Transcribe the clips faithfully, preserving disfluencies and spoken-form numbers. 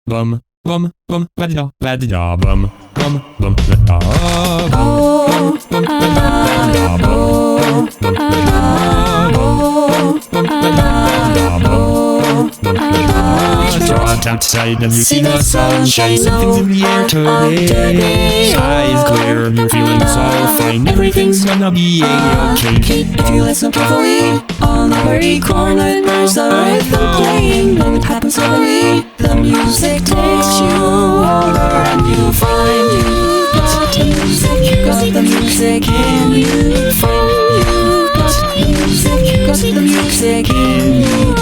bum, bum, bum, la di da, la di da, bum, bum, bum, la da, bum, bum, bum, la da, bum, bum, la da, bum, bum, la da, bum, bum, la da. Draw it outside and you see the sunshine. Something's in the air today. Sky is clear and you're feeling so fine. Everything's gonna be okay. If you listen carefully, on every corner there's a rhythm playing. When it happens slowly, the music takes you over and you find you got the music, you got the music in you. Find you got the music, you got the music in you.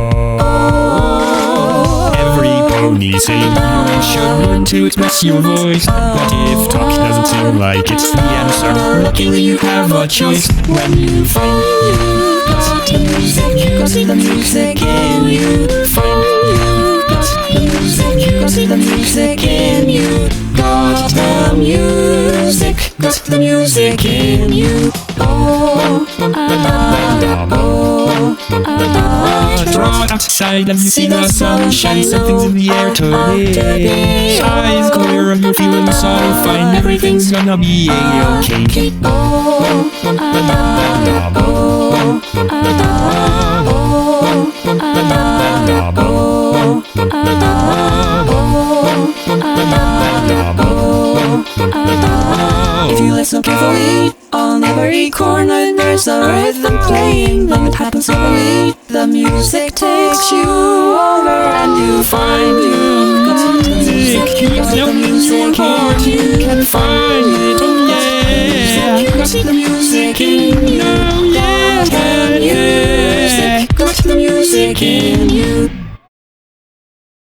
Pony saying you should learn to express your voice. What if talk doesn't seem like it's the answer? Luckily you have a choice. When you find you got the music, you got the music in you. Find you got the music, you got the music in you. Got the music, got the music in you. Oh, ah, oh, ah. Draw it outside and you see the sunshine. Something's in the air today. Sky is clear and you're feeling so fine. Everything's gonna be okay. Oh, ah, oh, if you listen carefully, on every corner there's a rhythm playing. When it happens slowly, the music takes you over and you find you got the music, you got the music in you. Can find it, oh yeah. You got the music in you, oh yeah. The music, got the music in you.